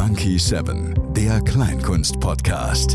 Funky 7, der Kleinkunst-Podcast.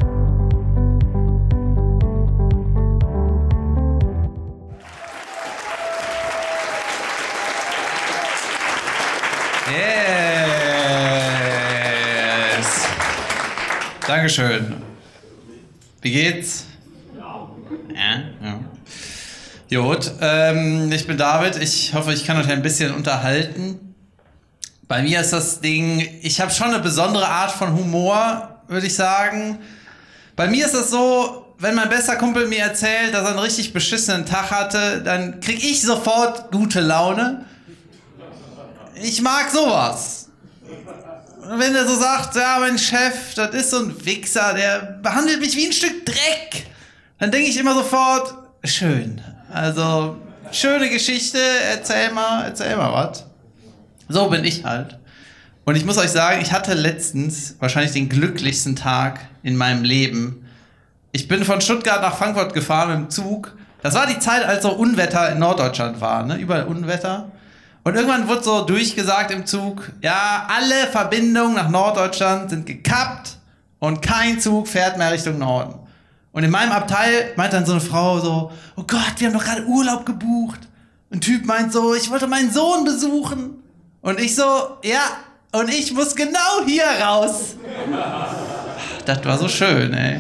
Yes! Dankeschön. Wie geht's? Ja. Gut, ich bin David. Ich hoffe, ich kann euch ein bisschen unterhalten. Bei mir ist das Ding, ich habe schon eine besondere Art von Humor, würde ich sagen. Bei mir ist das so, wenn mein bester Kumpel mir erzählt, dass er einen richtig beschissenen Tag hatte, dann krieg ich sofort gute Laune. Ich mag sowas. Wenn er so sagt, ja, mein Chef, das ist so ein Wichser, der behandelt mich wie ein Stück Dreck, dann denke ich immer sofort, schön. Also, schöne Geschichte, erzähl mal was. So bin ich halt. Und ich muss euch sagen, ich hatte letztens wahrscheinlich den glücklichsten Tag in meinem Leben. Ich bin von Stuttgart nach Frankfurt gefahren mit dem Zug. Das war die Zeit, als so Unwetter in Norddeutschland war, ne? Überall Unwetter. Und irgendwann wurde so durchgesagt im Zug, ja, alle Verbindungen nach Norddeutschland sind gekappt und kein Zug fährt mehr Richtung Norden. Und in meinem Abteil meint dann so eine Frau so, oh Gott, wir haben doch gerade Urlaub gebucht. Ein Typ meint so, ich wollte meinen Sohn besuchen. Und ich so, ja, und ich muss genau hier raus. Das war so schön, ey.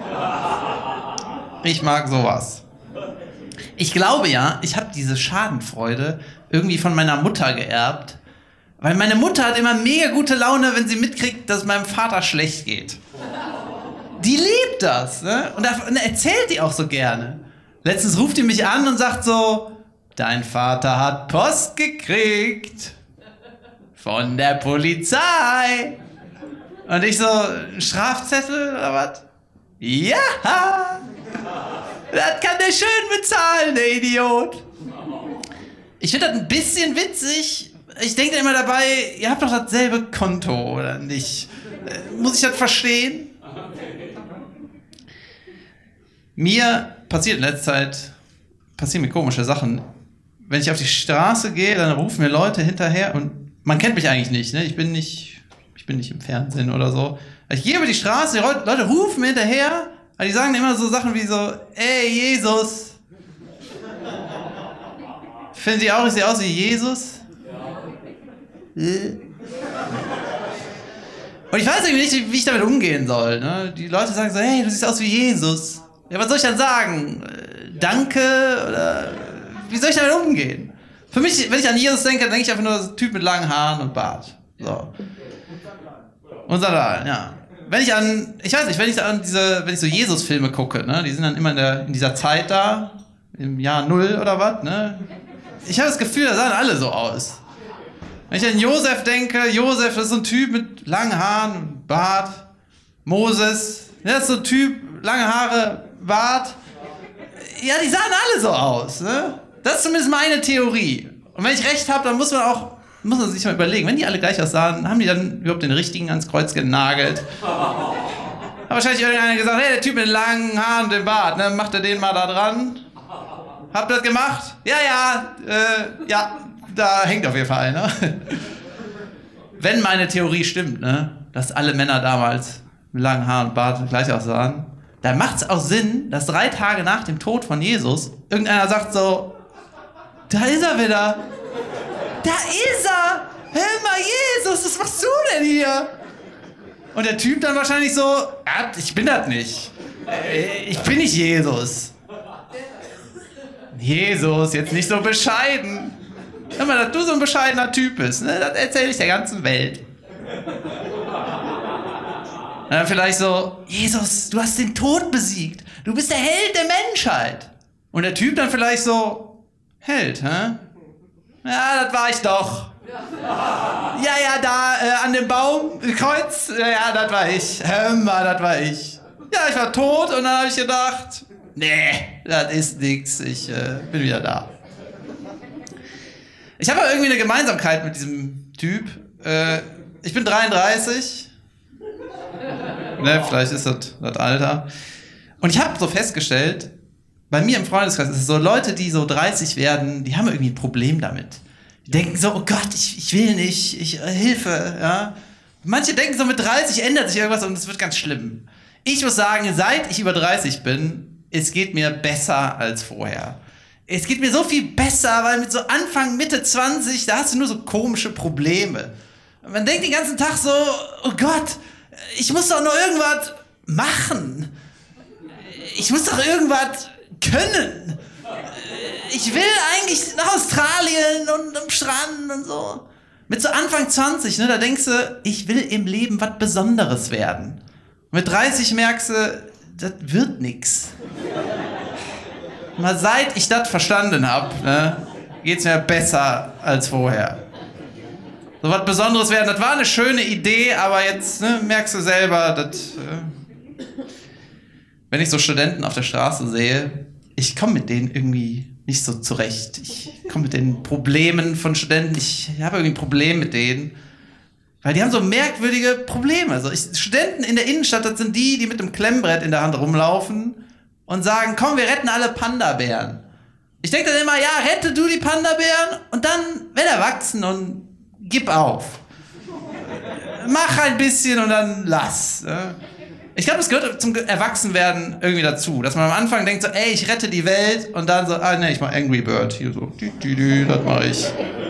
Ich mag sowas. Ich glaube ja, ich habe diese Schadenfreude irgendwie von meiner Mutter geerbt. Weil meine Mutter hat immer mega gute Laune, wenn sie mitkriegt, dass es meinem Vater schlecht geht. Die liebt das, ne? Und erzählt die auch so gerne. Letztens ruft die mich an und sagt so, dein Vater hat Post gekriegt. Von der Polizei. Und ich so, Strafzettel oder was? Ja! Das kann der schön bezahlen, der Idiot. Ich finde das ein bisschen witzig. Ich denke immer dabei, ihr habt doch dasselbe Konto, oder nicht? Muss ich das verstehen? Mir passiert in letzter Zeit, passieren mir komische Sachen. Wenn ich auf die Straße gehe, dann rufen mir Leute hinterher und man kennt mich eigentlich nicht, ne? Ich bin nicht im Fernsehen oder so. Ich gehe über die Straße, die Leute rufen mir hinterher, aber die sagen immer so Sachen wie so, ey, Jesus. Finden Sie auch, ich sehe aus wie Jesus? Ja. Und ich weiß irgendwie nicht, wie ich damit umgehen soll, ne? Die Leute sagen so, hey, du siehst aus wie Jesus. Ja, was soll ich dann sagen? Danke? Oder wie soll ich damit umgehen? Für mich, wenn ich an Jesus denke, denke ich einfach nur so ein Typ mit langen Haaren und Bart. So. Und Sandalen, ja. Wenn ich so Jesus-Filme gucke, ne, die sind dann immer in dieser Zeit da, im Jahr 0 oder was, ne. Ich habe das Gefühl, da sahen alle so aus. Wenn ich an Josef denke, Josef ist so ein Typ mit langen Haaren und Bart. Moses, der ist so ein Typ, lange Haare, Bart. Ja, die sahen alle so aus, ne. Das ist zumindest meine Theorie. Und wenn ich recht habe, dann muss man sich mal überlegen, wenn die alle gleich aussahen, haben die dann überhaupt den richtigen ans Kreuz genagelt? Hat wahrscheinlich irgendeiner gesagt, hey, der Typ mit den langen Haaren und dem Bart, ne, macht er den mal da dran? Habt ihr das gemacht? Ja, da hängt auf jeden Fall, ne? Wenn meine Theorie stimmt, ne, dass alle Männer damals mit langen Haaren und Bart gleich aussahen, dann macht es auch Sinn, dass 3 Tage nach dem Tod von Jesus irgendeiner sagt so, da ist er wieder. Da ist er. Hör mal, Jesus, was machst du denn hier? Und der Typ dann wahrscheinlich so, ich bin das nicht. Ich bin nicht Jesus. Jesus, jetzt nicht so bescheiden. Hör mal, dass du so ein bescheidener Typ bist, ne? Das erzähle ich der ganzen Welt. Und dann vielleicht so, Jesus, du hast den Tod besiegt. Du bist der Held der Menschheit. Und der Typ dann vielleicht so, Held, hä? Ja, das war ich doch. Ja, da an dem Baumkreuz, ja, das war ich. Das war ich. Ja, ich war tot und dann habe ich gedacht, nee, das ist nix, ich bin wieder da. Ich habe irgendwie eine Gemeinsamkeit mit diesem Typ. Ich bin 33. Ne, vielleicht ist das Alter. Und ich habe so festgestellt, bei mir im Freundeskreis ist es so, Leute, die so 30 werden, die haben irgendwie ein Problem damit. Die denken so, oh Gott, ich will nicht, Hilfe, ja. Manche denken so, mit 30 ändert sich irgendwas und es wird ganz schlimm. Ich muss sagen, seit ich über 30 bin, es geht mir besser als vorher. Es geht mir so viel besser, weil mit so Anfang, Mitte 20, da hast du nur so komische Probleme. Man denkt den ganzen Tag so, oh Gott, ich muss doch nur irgendwas machen. Ich muss doch irgendwas können. Ich will eigentlich nach Australien und am Strand und so. Mit so Anfang 20, ne, da denkst du, ich will im Leben was Besonderes werden. Mit 30 merkst du, das wird nix. Mal seit ich das verstanden habe, ne, geht's mir besser als vorher. So was Besonderes werden, das war eine schöne Idee, aber jetzt merkst du selber, dass, wenn ich so Studenten auf der Straße sehe, ich komme mit denen irgendwie nicht so zurecht. Ich komme mit den Problemen von Studenten, ich habe irgendwie ein Problem mit denen. Weil die haben so merkwürdige Probleme. Also Studenten in der Innenstadt, das sind die mit dem Klemmbrett in der Hand rumlaufen und sagen, komm, wir retten alle Panda-Bären. Ich denke dann immer, ja, rette du die Panda-Bären und dann werd erwachsen und gib auf. Mach ein bisschen und dann lass. Ich glaube, das gehört zum Erwachsenwerden irgendwie dazu, dass man am Anfang denkt so, ey, ich rette die Welt und dann so, ich mach Angry Bird. Hier so, das mache ich.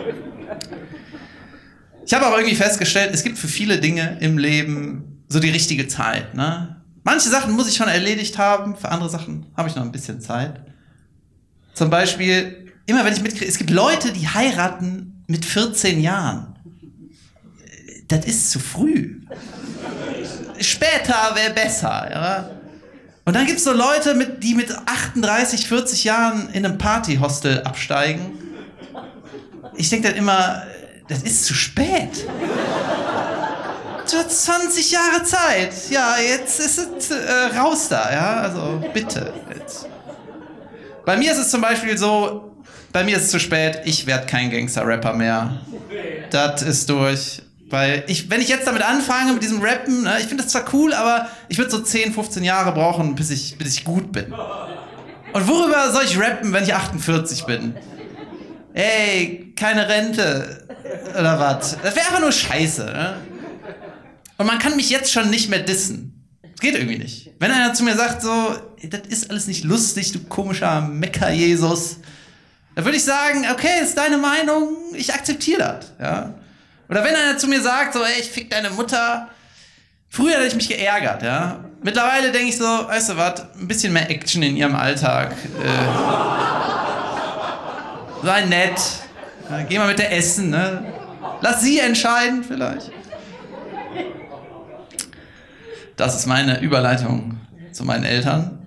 Ich habe aber irgendwie festgestellt, es gibt für viele Dinge im Leben so die richtige Zeit. Ne? Manche Sachen muss ich schon erledigt haben, für andere Sachen habe ich noch ein bisschen Zeit. Zum Beispiel, immer wenn ich mitkriege, es gibt Leute, die heiraten mit 14 Jahren. Das ist zu früh. Später wäre besser. Ja? Und dann gibt es so Leute, die mit 38, 40 Jahren in einem Partyhostel absteigen. Ich denke dann immer, das ist zu spät. Du hast 20 Jahre Zeit. Ja, jetzt ist es raus da. Ja? Also bitte. Jetzt. Bei mir ist es zum Beispiel so, bei mir ist es zu spät, ich werde kein Gangster-Rapper mehr. Das ist durch. Weil wenn ich jetzt damit anfange, mit diesem Rappen, ne, ich finde das zwar cool, aber ich würde so 10, 15 Jahre brauchen, bis ich gut bin. Und worüber soll ich rappen, wenn ich 48 bin? Ey, keine Rente oder was? Das wäre einfach nur Scheiße. Ne? Und man kann mich jetzt schon nicht mehr dissen. Das geht irgendwie nicht. Wenn einer zu mir sagt so, das ist alles nicht lustig, du komischer Mecker-Jesus, dann würde ich sagen, okay, das ist deine Meinung, ich akzeptiere das. Ja? Oder wenn einer zu mir sagt, so, ey, ich fick deine Mutter. Früher hätte ich mich geärgert, ja. Mittlerweile denke ich so, weißt du was, ein bisschen mehr Action in ihrem Alltag. Sei nett. Ja, geh mal mit der essen, ne? Lass sie entscheiden, vielleicht. Das ist meine Überleitung zu meinen Eltern.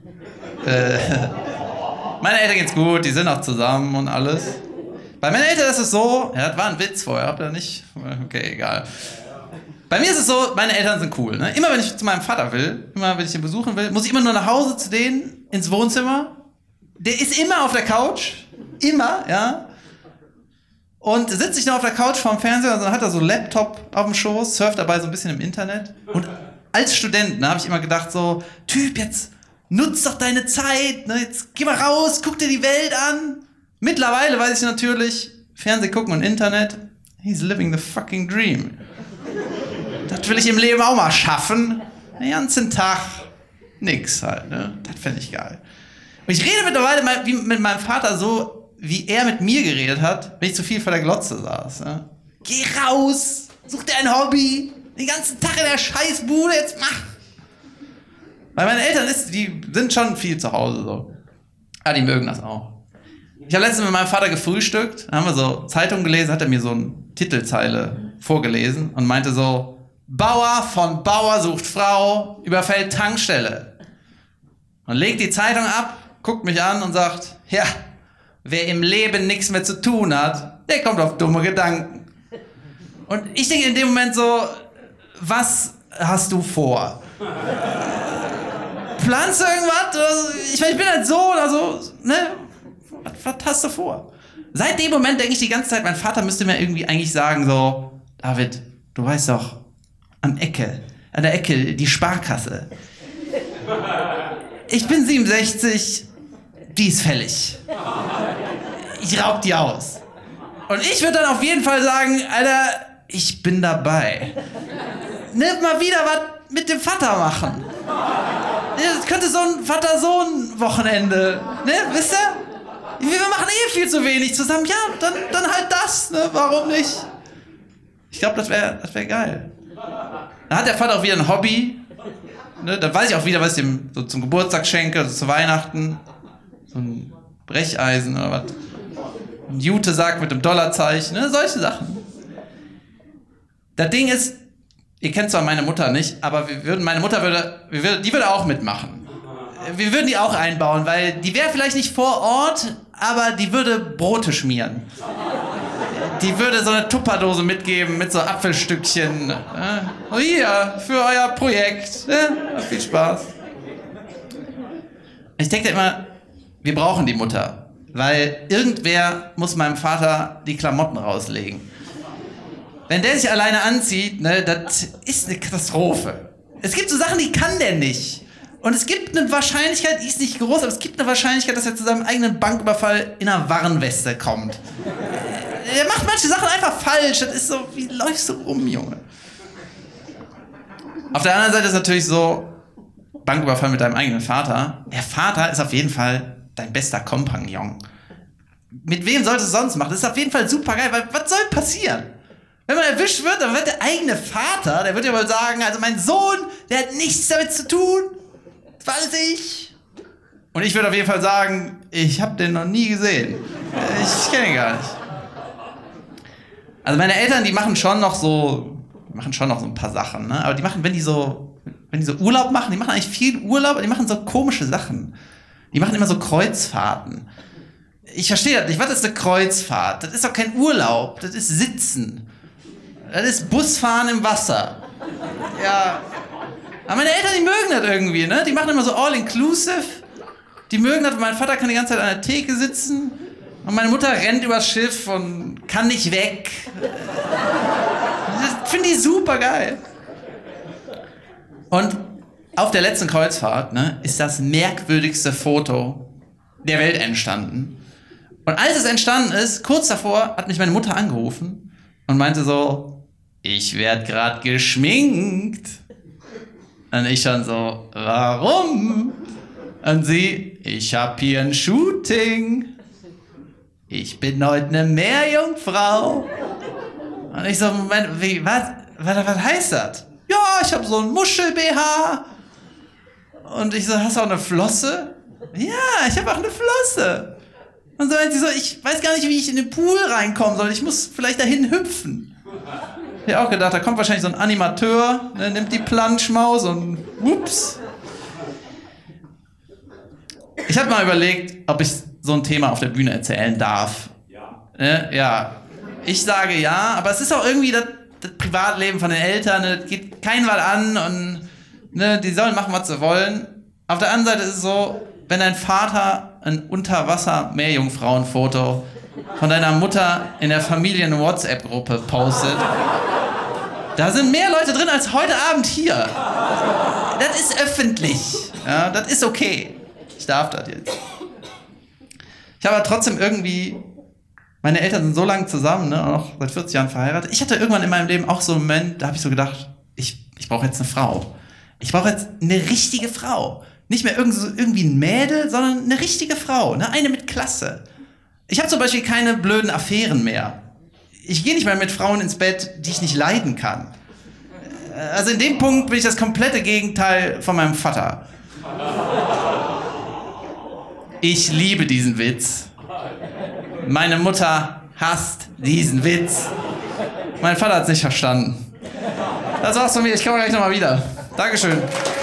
Meine Eltern geht's gut, die sind auch zusammen und alles. Bei meinen Eltern ist es so, ja, das war ein Witz vorher, habt ihr nicht? Okay, egal. Bei mir ist es so, meine Eltern sind cool. Ne? Immer wenn ich zu meinem Vater will, immer wenn ich ihn besuchen will, muss ich immer nur nach Hause zu denen, ins Wohnzimmer. Der ist immer auf der Couch. Immer, ja. Und sitze ich noch auf der Couch vorm Fernseher, und dann hat er so einen Laptop auf dem Schoß, surft dabei so ein bisschen im Internet. Und als Student habe ich immer gedacht so, Typ, jetzt nutz doch deine Zeit, ne? Jetzt geh mal raus, guck dir die Welt an. Mittlerweile weiß ich natürlich, Fernseh gucken und Internet, he's living the fucking dream. Das will ich im Leben auch mal schaffen. Den ganzen Tag nix halt, ne? Das fände ich geil. Und ich rede mittlerweile mal wie mit meinem Vater so, wie er mit mir geredet hat, wenn ich zu viel vor der Glotze saß. Ne? Geh raus, such dir ein Hobby, den ganzen Tag in der Scheißbude, jetzt mach. Weil meine Eltern die sind schon viel zu Hause so. Ja, die mögen das auch. Ich habe letztens mit meinem Vater gefrühstückt, da haben wir so Zeitung gelesen, hat er mir so eine Titelzeile vorgelesen und meinte so, Bauer von Bauer sucht Frau, überfällt Tankstelle. Und legt die Zeitung ab, guckt mich an und sagt, ja, wer im Leben nichts mehr zu tun hat, der kommt auf dumme Gedanken. Und ich denke in dem Moment so, was hast du vor? Planst du irgendwas? Ich meine, ich bin halt so oder so, ne? Was hast du vor? Seit dem Moment denke ich die ganze Zeit, mein Vater müsste mir irgendwie eigentlich sagen so, David, du weißt doch, an der Ecke, die Sparkasse. Ich bin 67, die ist fällig. Ich raub die aus. Und ich würde dann auf jeden Fall sagen, Alter, ich bin dabei. mal wieder was mit dem Vater machen. Das könnte so ein Vater-Sohn-Wochenende, ne, wisst ihr? Wir machen viel zu wenig zusammen. Ja, dann halt das, ne, warum nicht? Ich glaube, das wär geil. Dann hat der Vater auch wieder ein Hobby. Ne, dann weiß ich auch wieder, was ich dem so zum Geburtstag schenke, also zu Weihnachten. So ein Brecheisen oder was. Ein Jutesack mit dem Dollarzeichen, ne, solche Sachen. Das Ding ist, ihr kennt zwar meine Mutter nicht, aber meine Mutter würde auch mitmachen. Wir würden die auch einbauen, weil die wäre vielleicht nicht vor Ort, aber die würde Brote schmieren. Die würde so eine Tupperdose mitgeben mit so Apfelstückchen. Oh, hier, für euer Projekt. Viel Spaß. Ich denke immer, wir brauchen die Mutter, weil irgendwer muss meinem Vater die Klamotten rauslegen. Wenn der sich alleine anzieht, ne, das ist eine Katastrophe. Es gibt so Sachen, die kann der nicht. Und es gibt eine Wahrscheinlichkeit, die ist nicht groß, aber es gibt eine Wahrscheinlichkeit, dass er zu seinem eigenen Banküberfall in einer Warnweste kommt. Er macht manche Sachen einfach falsch. Das ist so, wie läufst du rum, Junge? Auf der anderen Seite ist natürlich so, Banküberfall mit deinem eigenen Vater. Der Vater ist auf jeden Fall dein bester Kompagnon. Mit wem solltest du sonst machen? Das ist auf jeden Fall super geil, weil was soll passieren? Wenn man erwischt wird, dann wird der eigene Vater, der wird ja wohl sagen, also mein Sohn, der hat nichts damit zu tun. Das weiß ich. Und ich würde auf jeden Fall sagen, ich habe den noch nie gesehen. Ich kenne ihn gar nicht. Also meine Eltern, die machen schon noch so ein paar Sachen, ne? Aber die machen, wenn die so Urlaub machen, die machen eigentlich viel Urlaub, aber die machen so komische Sachen. Die machen immer so Kreuzfahrten. Ich verstehe das nicht. Was ist eine Kreuzfahrt? Das ist doch kein Urlaub. Das ist Sitzen. Das ist Busfahren im Wasser. Ja. Aber meine Eltern, die mögen das irgendwie, ne? Die machen immer so all-inclusive. Die mögen das, mein Vater kann die ganze Zeit an der Theke sitzen. Und meine Mutter rennt übers Schiff und kann nicht weg. Das finde ich super geil. Und auf der letzten Kreuzfahrt, ne, ist das merkwürdigste Foto der Welt entstanden. Und als es entstanden ist, kurz davor, hat mich meine Mutter angerufen und meinte so, ich werde gerade geschminkt. Und ich schon so, warum? Und sie, ich habe hier ein Shooting. Ich bin heute eine Meerjungfrau. Und ich so, Moment, was heißt das? Ja, ich habe so ein Muschel-BH. Und ich so, hast du auch eine Flosse? Ja, ich habe auch eine Flosse. Und so meint sie so, ich weiß gar nicht, wie ich in den Pool reinkommen soll. Ich muss vielleicht dahin hüpfen. Ich hab auch gedacht, da kommt wahrscheinlich so ein Animateur, ne, nimmt die Planschmaus und whoops. Ich habe mal überlegt, ob ich so ein Thema auf der Bühne erzählen darf. Ja. Ja. Ich sage ja, aber es ist auch irgendwie das Privatleben von den Eltern, ne, das geht keinen was an und ne, die sollen machen, was sie wollen. Auf der anderen Seite ist es so, wenn dein Vater ein Unterwasser-Meerjungfrauen-Foto von deiner Mutter in der Familien-WhatsApp-Gruppe postet, da sind mehr Leute drin als heute Abend hier. Das ist öffentlich. Ja, das ist okay. Ich darf das jetzt. Ich habe aber trotzdem irgendwie, meine Eltern sind so lange zusammen, ne, auch seit 40 Jahren verheiratet. Ich hatte irgendwann in meinem Leben auch so einen Moment, da habe ich so gedacht, ich brauche jetzt eine Frau. Ich brauche jetzt eine richtige Frau. Nicht mehr irgendwie ein Mädel, sondern eine richtige Frau. Ne? Eine mit Klasse. Ich habe zum Beispiel keine blöden Affären mehr. Ich gehe nicht mehr mit Frauen ins Bett, die ich nicht leiden kann. Also in dem Punkt bin ich das komplette Gegenteil von meinem Vater. Ich liebe diesen Witz. Meine Mutter hasst diesen Witz. Mein Vater hat es nicht verstanden. Das war's von mir, ich komme gleich nochmal wieder. Dankeschön.